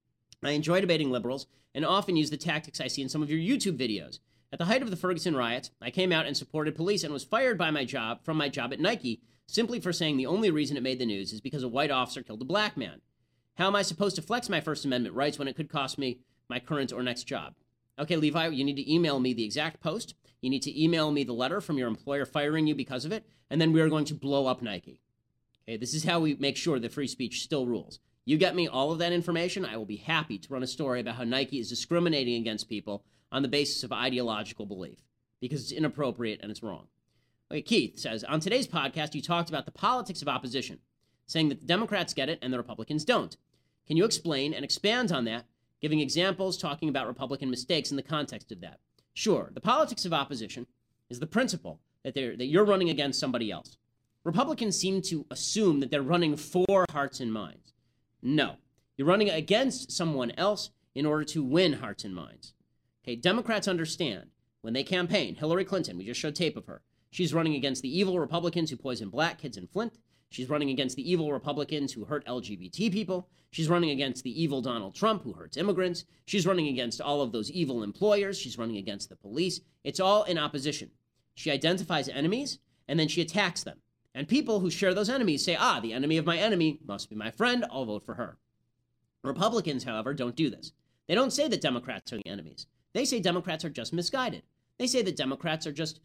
I enjoy debating liberals and often use the tactics I see in some of your YouTube videos. At the height of the Ferguson riots, I came out and supported police and was fired by my job from my job at Nike simply for saying the only reason it made the news is because a white officer killed a black man. How am I supposed to flex my First Amendment rights when it could cost me my current or next job? Okay, Levi, you need to email me the exact post. You need to email me the letter from your employer firing you because of it, and then we are going to blow up Nike. Okay, this is how we make sure that free speech still rules. You get me all of that information, I will be happy to run a story about how Nike is discriminating against people on the basis of ideological belief, because it's inappropriate and it's wrong. Okay, Keith says, on today's podcast, you talked about the politics of opposition, saying that the Democrats get it and the Republicans don't. Can you explain and expand on that, giving examples, talking about Republican mistakes in the context of that? Sure, the politics of opposition is the principle that, they're, that you're running against somebody else. Republicans seem to assume that they're running for hearts and minds. No, you're running against someone else in order to win hearts and minds. Okay, Democrats understand when they campaign, Hillary Clinton, we just showed tape of her. She's running against the evil Republicans who poison black kids in Flint. She's running against the evil Republicans who hurt L G B T people. She's running against the evil Donald Trump who hurts immigrants. She's running against all of those evil employers. She's running against the police. It's all in opposition. She identifies enemies, and then she attacks them. And people who share those enemies say, ah, the enemy of my enemy must be my friend. I'll vote for her. Republicans, however, don't do this. They don't say that Democrats are the enemies. They say Democrats are just misguided. They say that Democrats are just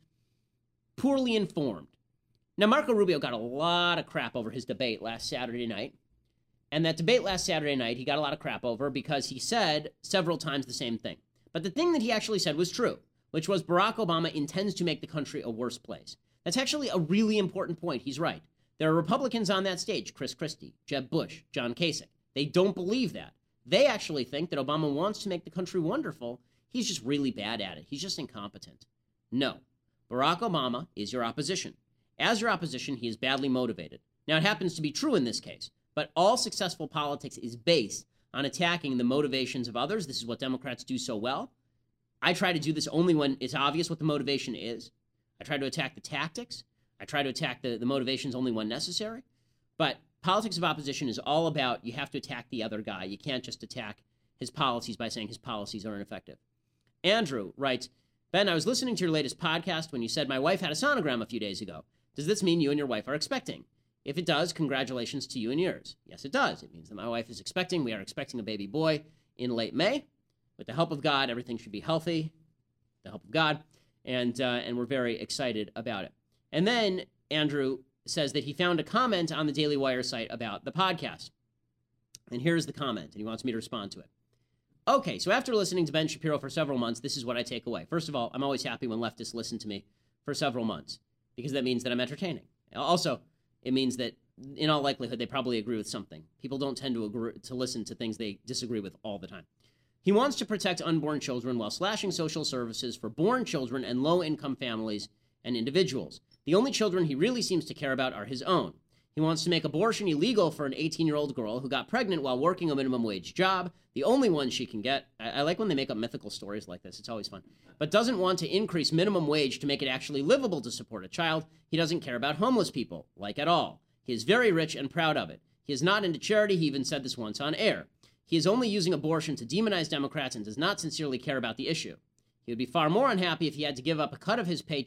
poorly informed. Now, Marco Rubio got a lot of crap over his debate last Saturday night. And that debate last Saturday night, he got a lot of crap over because he said several times the same thing. But the thing that he actually said was true, which was Barack Obama intends to make the country a worse place. That's actually a really important point. He's right. There are Republicans on that stage, Chris Christie, Jeb Bush, John Kasich. They don't believe that. They actually think that Obama wants to make the country wonderful. He's just really bad at it. He's just incompetent. No. Barack Obama is your opposition. As your opposition, he is badly motivated. Now, it happens to be true in this case, but all successful politics is based on attacking the motivations of others. This is what Democrats do so well. I try to do this only when it's obvious what the motivation is. I try to attack the tactics. I try to attack the, the motivations only when necessary. But politics of opposition is all about you have to attack the other guy. You can't just attack his policies by saying his policies are ineffective. Andrew writes, Ben, I was listening to your latest podcast when you said my wife had a sonogram a few days ago. Does this mean you and your wife are expecting? If it does, congratulations to you and yours. Yes, it does. It means that my wife is expecting. We are expecting a baby boy in late May. With the help of God, everything should be healthy. With the help of God. And, uh, and we're very excited about it. And then Andrew says that he found a comment on the Daily Wire site about the podcast. And here's the comment, and he wants me to respond to it. Okay, so after listening to Ben Shapiro for several months, this is what I take away. First of all, I'm always happy when leftists listen to me for several months, because that means that I'm entertaining. Also, it means that in all likelihood, they probably agree with something. People don't tend to agree to listen to things they disagree with all the time. He wants to protect unborn children while slashing social services for born children and low-income families and individuals. The only children he really seems to care about are his own. He wants to make abortion illegal for an eighteen-year-old girl who got pregnant while working a minimum wage job, the only one she can get. I, I like when they make up mythical stories like this. It's always fun. But doesn't want to increase minimum wage to make it actually livable to support a child. He doesn't care about homeless people, like at all. He is very rich and proud of it. He is not into charity. He even said this once on air. He is only using abortion to demonize Democrats and does not sincerely care about the issue. He would be far more unhappy if he had to give up a cut of his paycheck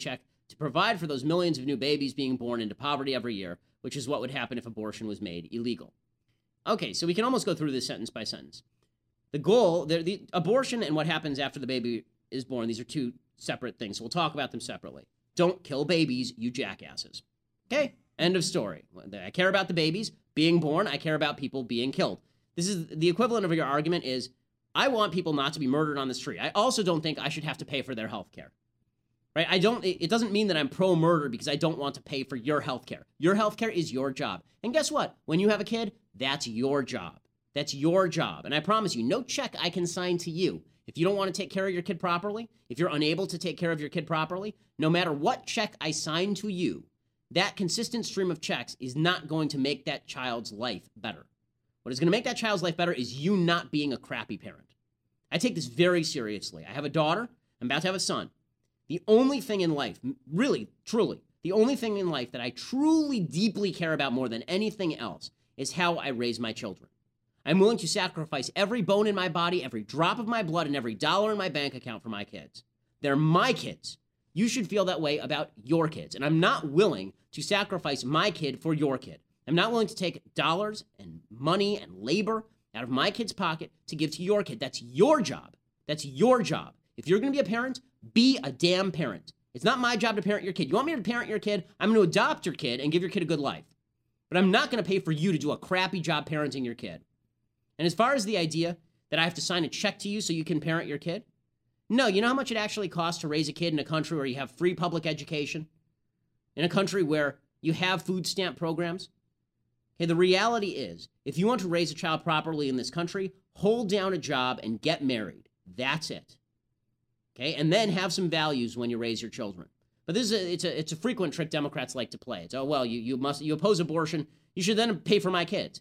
to provide for those millions of new babies being born into poverty every year, which is what would happen if abortion was made illegal. Okay, so we can almost go through this sentence by sentence. The goal, the, the abortion and what happens after the baby is born, these are two separate things, so we'll talk about them separately. Don't kill babies, you jackasses. Okay, end of story. I care about the babies being born. I care about people being killed. This is the equivalent of your argument is, I want people not to be murdered on the street. I also don't think I should have to pay for their health care. Right? I don't, it doesn't mean that I'm pro-murder because I don't want to pay for your health care. Your health care is your job. And guess what? When you have a kid, that's your job. That's your job. And I promise you, no check I can sign to you. If you don't want to take care of your kid properly, if you're unable to take care of your kid properly, no matter what check I sign to you, that consistent stream of checks is not going to make that child's life better. What is going to make that child's life better is you not being a crappy parent. I take this very seriously. I have a daughter. I'm about to have a son. The only thing in life, really, truly, the only thing in life that I truly, deeply care about more than anything else is how I raise my children. I'm willing to sacrifice every bone in my body, every drop of my blood, and every dollar in my bank account for my kids. They're my kids. You should feel that way about your kids. And I'm not willing to sacrifice my kid for your kid. I'm not willing to take dollars and money and labor out of my kid's pocket to give to your kid. That's your job. That's your job. If you're going to be a parent, be a damn parent. It's not my job to parent your kid. You want me to parent your kid? I'm going to adopt your kid and give your kid a good life. But I'm not going to pay for you to do a crappy job parenting your kid. And as far as the idea that I have to sign a check to you so you can parent your kid, no, you know how much it actually costs to raise a kid in a country where you have free public education? In a country where you have food stamp programs? Okay, the reality is, if you want to raise a child properly in this country, hold down a job and get married. That's it. Okay, and then have some values when you raise your children. But this is a, it's a it's a frequent trick Democrats like to play. It's, oh, well, you, you must you oppose abortion, you should then pay for my kids.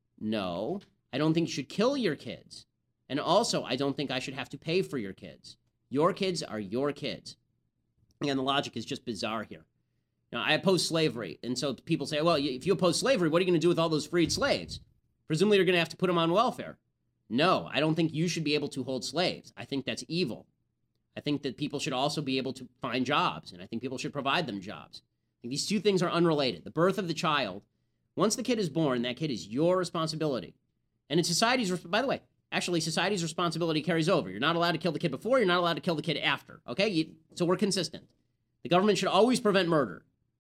No, I don't think you should kill your kids. And also, I don't think I should have to pay for your kids. Your kids are your kids. Again, the logic is just bizarre here. You know, I oppose slavery, and so people say, well, if you oppose slavery, what are you going to do with all those freed slaves? Presumably you're going to have to put them on welfare. No, I don't think you should be able to hold slaves. I think that's evil. I think that people should also be able to find jobs, and I think people should provide them jobs. I think these two things are unrelated. The birth of the child, once the kid is born, that kid is your responsibility. And it's society's, by the way, actually, society's responsibility carries over. You're not allowed to kill the kid before, you're not allowed to kill the kid after, okay? You, so we're consistent. The government should always prevent murder.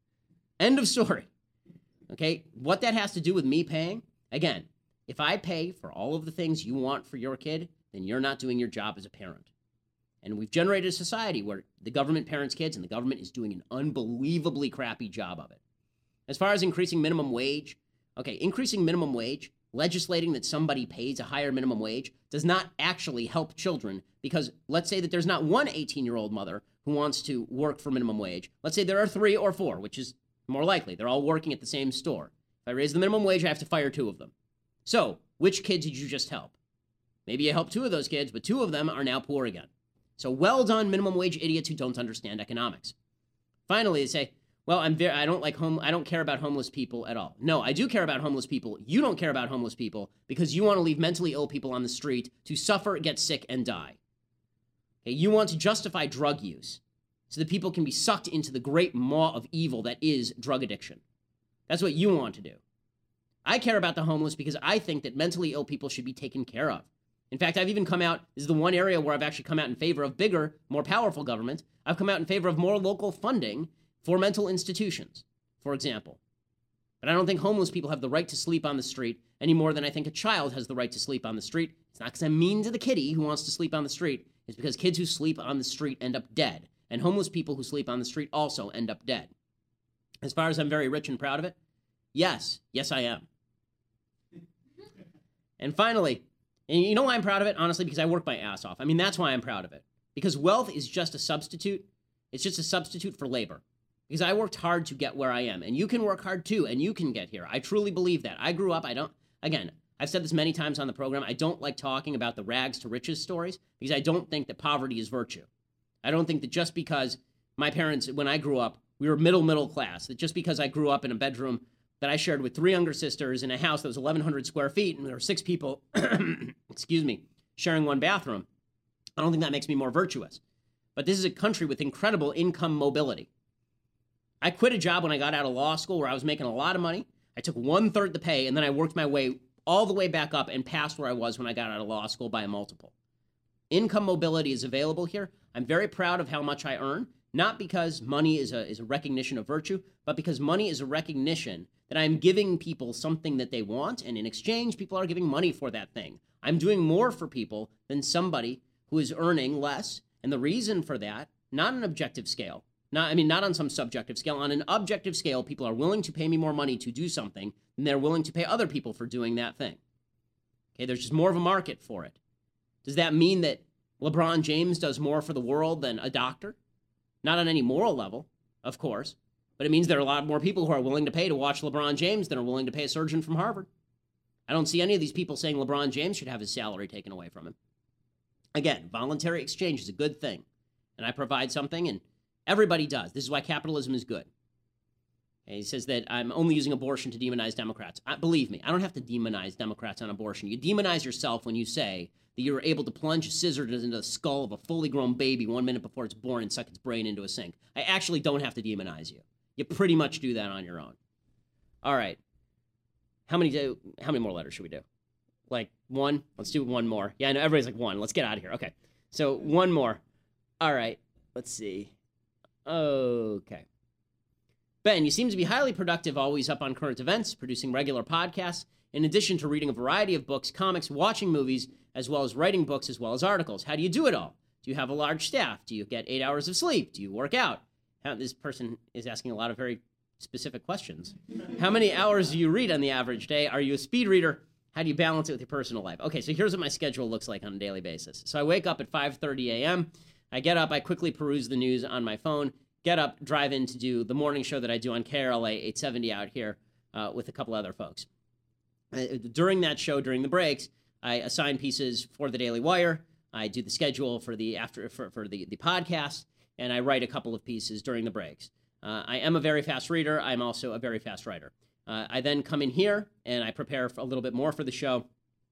End of story. Okay, what that has to do with me paying, again, if I pay for all of the things you want for your kid, then you're not doing your job as a parent. And we've generated a society where the government parents kids and the government is doing an unbelievably crappy job of it. As far as increasing minimum wage, okay, increasing minimum wage, legislating that somebody pays a higher minimum wage does not actually help children because let's say that there's not one eighteen-year-old mother who wants to work for minimum wage. Let's say there are three or four, which is more likely. They're all working at the same store. If I raise the minimum wage, I have to fire two of them. So, which kids did you just help? Maybe you helped two of those kids, but two of them are now poor again. So well done, minimum wage idiots who don't understand economics. Finally, they say, well, I'm very, I don't like home, I don't care about homeless people at all. No, I do care about homeless people. You don't care about homeless people because you want to leave mentally ill people on the street to suffer, get sick, and die. Okay, you want to justify drug use so that people can be sucked into the great maw of evil that is drug addiction. That's what you want to do. I care about the homeless because I think that mentally ill people should be taken care of. In fact, I've even come out, this is the one area where I've actually come out in favor of bigger, more powerful government. I've come out in favor of more local funding for mental institutions, for example. But I don't think homeless people have the right to sleep on the street any more than I think a child has the right to sleep on the street. It's not because I'm mean to the kitty who wants to sleep on the street. It's because kids who sleep on the street end up dead. And homeless people who sleep on the street also end up dead. As far as I'm very rich and proud of it, yes, yes I am. And finally, and you know why I'm proud of it? Honestly, because I work my ass off. I mean, that's why I'm proud of it. Because wealth is just a substitute. It's just a substitute for labor. Because I worked hard to get where I am. And you can work hard too, and you can get here. I truly believe that. I grew up, I don't, again, I've said this many times on the program, I don't like talking about the rags to riches stories because I don't think that poverty is virtue. I don't think that just because my parents, when I grew up, we were middle, middle class, that just because I grew up in a bedroom that I shared with three younger sisters in a house that was eleven hundred square feet and there were six people, excuse me, sharing one bathroom, I don't think that makes me more virtuous. But this is a country with incredible income mobility. I quit a job when I got out of law school where I was making a lot of money. I took one-third the pay, and then I worked my way all the way back up and past where I was when I got out of law school by a multiple. Income mobility is available here. I'm very proud of how much I earn, not because money is a, is a recognition of virtue, but because money is a recognition that I'm giving people something that they want, and in exchange, people are giving money for that thing. I'm doing more for people than somebody who is earning less, and the reason for that, not an objective scale, not, I mean, not on some subjective scale, on an objective scale, people are willing to pay me more money to do something than they're willing to pay other people for doing that thing. Okay, there's just more of a market for it. Does that mean that LeBron James does more for the world than a doctor? Not on any moral level, of course, but it means there are a lot more people who are willing to pay to watch LeBron James than are willing to pay a surgeon from Harvard. I don't see any of these people saying LeBron James should have his salary taken away from him. Again, voluntary exchange is a good thing, and I provide something, and everybody does. This is why capitalism is good. Okay, he says that I'm only using abortion to demonize Democrats. I, believe me, I don't have to demonize Democrats on abortion. You demonize yourself when you say that you're able to plunge a scissor into the skull of a fully grown baby one minute before it's born and suck its brain into a sink. I actually don't have to demonize you. You pretty much do that on your own. All right. How many do, how many more letters should we do? Like one? Let's do one more. Yeah, I know everybody's like one. Let's get out of here. Okay. So one more. All right. Let's see. Okay. Ben, you seem to be highly productive, always up on current events, producing regular podcasts, in addition to reading a variety of books, comics, watching movies, as well as writing books, as well as articles. How do you do it all? Do you have a large staff? Do you get eight hours of sleep? Do you work out? How, this person is asking a lot of very specific questions. How many hours do you read on the average day? Are you a speed reader? How do you balance it with your personal life? Okay, so here's what my schedule looks like on a daily basis. So I wake up at five thirty a.m. I get up, I quickly peruse the news on my phone, get up, drive in to do the morning show that I do on K R L A eight seventy out here uh, with a couple other folks. Uh, during that show, during the breaks, I assign pieces for the Daily Wire. I do the schedule for the after for, for the, the podcast, and I write a couple of pieces during the breaks. Uh, I am a very fast reader. I'm also a very fast writer. Uh, I then come in here, and I prepare for a little bit more for the show.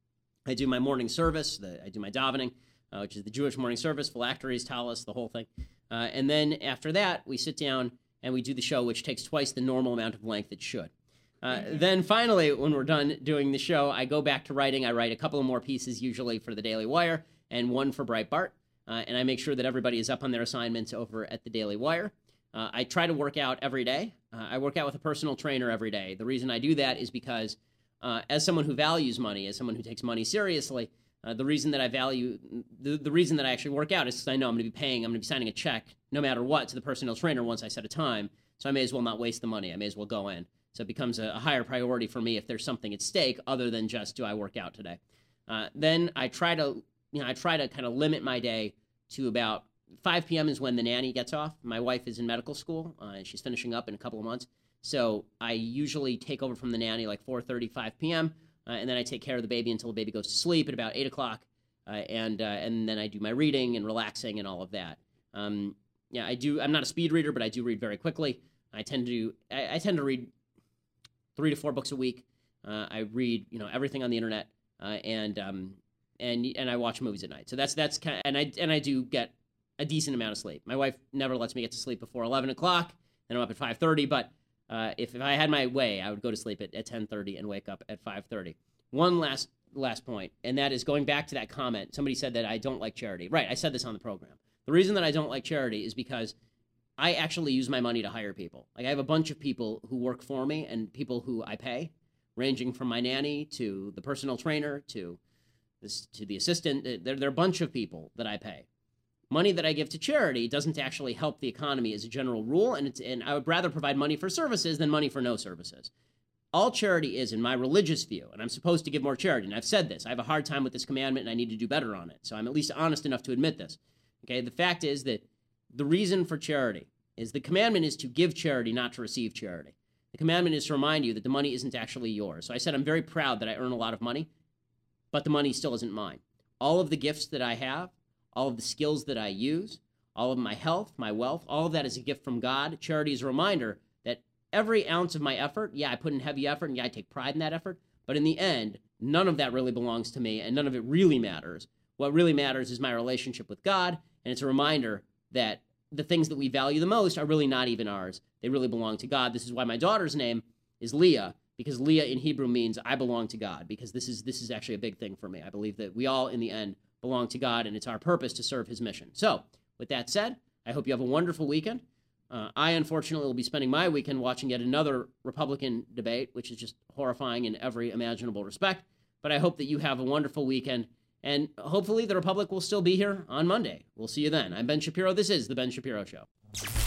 I do my morning service. The, I do my davening, uh, which is the Jewish morning service, phylacteries, talis, the whole thing. Uh, and then after that, we sit down and we do the show, which takes twice the normal amount of length it should. Uh, then finally, when we're done doing the show, I go back to writing. I write a couple of more pieces, usually for the Daily Wire, and one for Breitbart. Uh, and I make sure that everybody is up on their assignments over at the Daily Wire. Uh, I try to work out every day. Uh, I work out with a personal trainer every day. The reason I do that is because uh, as someone who values money, as someone who takes money seriously, uh, the reason that I value, the, the reason that I actually work out is because I know I'm going to be paying, I'm going to be signing a check no matter what to the personal trainer once I set a time. So I may as well not waste the money. I may as well go in. So it becomes a, a higher priority for me if there's something at stake other than just, do I work out today? Uh, then I try to, you know, I try to kind of limit my day to about five p.m. is when the nanny gets off. My wife is in medical school, uh, and she's finishing up in a couple of months. So I usually take over from the nanny like four thirty, five p.m., uh, and then I take care of the baby until the baby goes to sleep at about eight o'clock, uh, and uh, and then I do my reading and relaxing and all of that. Um, yeah, I do. I'm not a speed reader, but I do read very quickly. I tend to I, I tend to read three to four books a week. Uh, I read you know everything on the internet, uh, and um, and and I watch movies at night. So that's that's kind of, and I and I do get a decent amount of sleep. My wife never lets me get to sleep before eleven o'clock, and I'm up at five thirty, but uh, if, if I had my way, I would go to sleep at, at ten thirty and wake up at five thirty. One last last point, and that is going back to that comment. Somebody said that I don't like charity. Right, I said this on the program. The reason that I don't like charity is because I actually use my money to hire people. Like I have a bunch of people who work for me and people who I pay, ranging from my nanny to the personal trainer to this to the assistant. There, there are a bunch of people that I pay. Money that I give to charity doesn't actually help the economy as a general rule, and, it's, and I would rather provide money for services than money for no services. All charity is, in my religious view, and I'm supposed to give more charity, and I've said this, I have a hard time with this commandment, and I need to do better on it, so I'm at least honest enough to admit this. Okay, the fact is that the reason for charity is the commandment is to give charity, not to receive charity. The commandment is to remind you that the money isn't actually yours. So I said I'm very proud that I earn a lot of money, but the money still isn't mine. All of the gifts that I have, all of the skills that I use, all of my health, my wealth, all of that is a gift from God. Charity is a reminder that every ounce of my effort, yeah, I put in heavy effort, and yeah, I take pride in that effort, but in the end, none of that really belongs to me, and none of it really matters. What really matters is my relationship with God, and it's a reminder that the things that we value the most are really not even ours. They really belong to God. This is why my daughter's name is Leah, because Leah in Hebrew means I belong to God, because this is this is actually a big thing for me. I believe that we all, in the end, belong to God, and it's our purpose to serve his mission. So, with that said, I hope you have a wonderful weekend. Uh, I, unfortunately, will be spending my weekend watching yet another Republican debate, which is just horrifying in every imaginable respect. But I hope that you have a wonderful weekend, and hopefully the Republic will still be here on Monday. We'll see you then. I'm Ben Shapiro. This is The Ben Shapiro Show.